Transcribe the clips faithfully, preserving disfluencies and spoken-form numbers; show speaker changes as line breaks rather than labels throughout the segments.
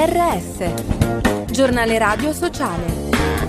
R S, giornale radio sociale.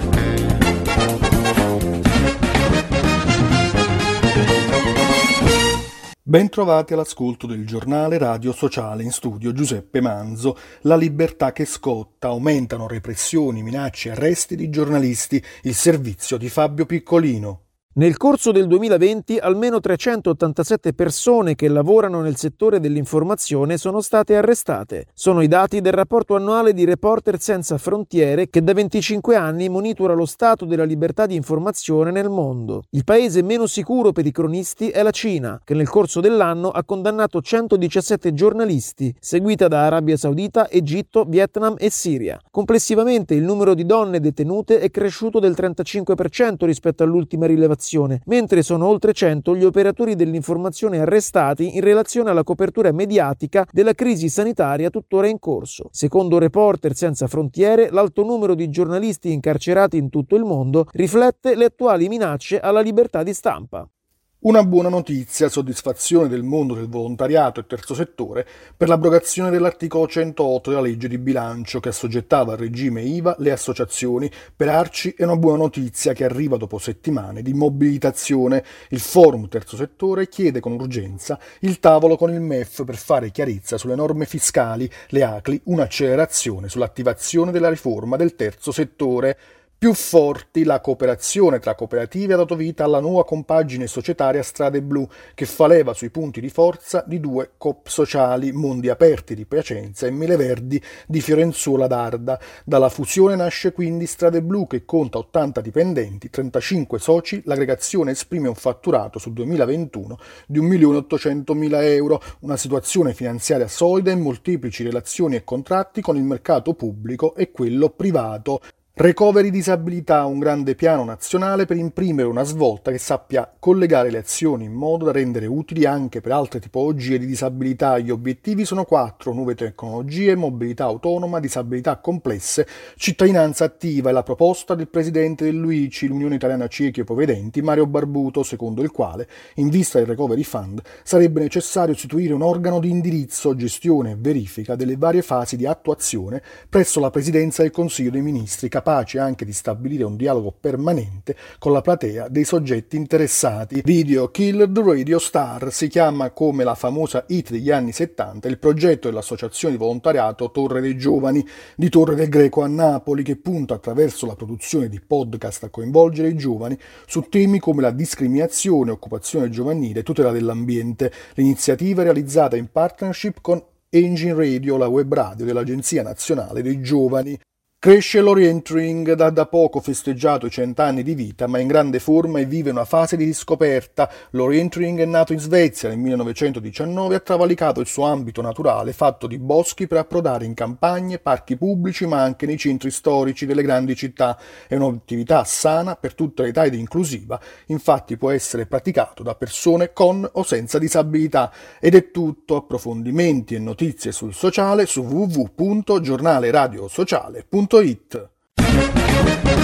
Bentrovati all'ascolto del giornale radio sociale, in studio Giuseppe Manzo. La libertà che scotta, aumentano repressioni, minacce e arresti di giornalisti, il servizio di Fabio Piccolino.
Nel corso del duemilaventi almeno trecentottantasette persone che lavorano nel settore dell'informazione sono state arrestate. Sono i dati del rapporto annuale di Reporter Senza Frontiere che da venticinque anni monitora lo stato della libertà di informazione nel mondo. Il paese meno sicuro per i cronisti è la Cina, che nel corso dell'anno ha condannato centodiciassette giornalisti, seguita da Arabia Saudita, Egitto, Vietnam e Siria. Complessivamente il numero di donne detenute è cresciuto del trentacinque per cento rispetto all'ultima rilevazione, mentre sono oltre cento gli operatori dell'informazione arrestati in relazione alla copertura mediatica della crisi sanitaria tuttora in corso. Secondo Reporter Senza Frontiere, l'alto numero di giornalisti incarcerati in tutto il mondo riflette le attuali minacce alla libertà di stampa.
Una buona notizia, soddisfazione del mondo del volontariato e terzo settore per l'abrogazione dell'articolo centootto della legge di bilancio che assoggettava al regime I V A le associazioni. Per Arci è una buona notizia che arriva dopo settimane di mobilitazione. Il forum terzo settore chiede con urgenza il tavolo con il M E F per fare chiarezza sulle norme fiscali, le A C L I, un'accelerazione sull'attivazione della riforma del terzo settore. Più forti, la cooperazione tra cooperative ha dato vita alla nuova compagine societaria Strade Blu, che fa leva sui punti di forza di due coop sociali, Mondi Aperti di Piacenza e Mele Verdi di Fiorenzuola d'Arda. Dalla fusione nasce quindi Strade Blu, che conta ottanta dipendenti, trentacinque soci. L'aggregazione esprime un fatturato sul duemilaventuno di un milione ottocentomila euro, una situazione finanziaria solida in molteplici relazioni e contratti con il mercato pubblico e quello privato. Recovery disabilità, un grande piano nazionale per imprimere una svolta che sappia collegare le azioni in modo da rendere utili anche per altre tipologie di disabilità. Gli obiettivi sono quattro: nuove tecnologie, mobilità autonoma, disabilità complesse, cittadinanza attiva. È la proposta del presidente dell'U I C I, l'Unione Italiana Ciechi e Ipovedenti, Mario Barbuto, secondo il quale, in vista del Recovery Fund, sarebbe necessario istituire un organo di indirizzo, gestione e verifica delle varie fasi di attuazione presso la Presidenza del Consiglio dei Ministri, capace anche di stabilire un dialogo permanente con la platea dei soggetti interessati. Video Killer the Radio Star si chiama, come la famosa hit degli anni settanta, il progetto dell'associazione di volontariato Torre dei Giovani di Torre del Greco a Napoli, che punta attraverso la produzione di podcast a coinvolgere i giovani su temi come la discriminazione, occupazione giovanile e tutela dell'ambiente. L'iniziativa è realizzata in partnership con Engine Radio, la web radio dell'Agenzia Nazionale dei Giovani. Cresce l'orientering, da da poco festeggiato i cent'anni di vita, ma in grande forma e vive una fase di riscoperta. L'orientering è nato in Svezia nel millenovecentodiciannove e ha travalicato il suo ambito naturale, fatto di boschi, per approdare in campagne, parchi pubblici, ma anche nei centri storici delle grandi città. È un'attività sana per tutte le età ed inclusiva, infatti può essere praticato da persone con o senza disabilità. Ed è tutto. Approfondimenti e notizie sul sociale su w w w punto giornale radio sociale punto it.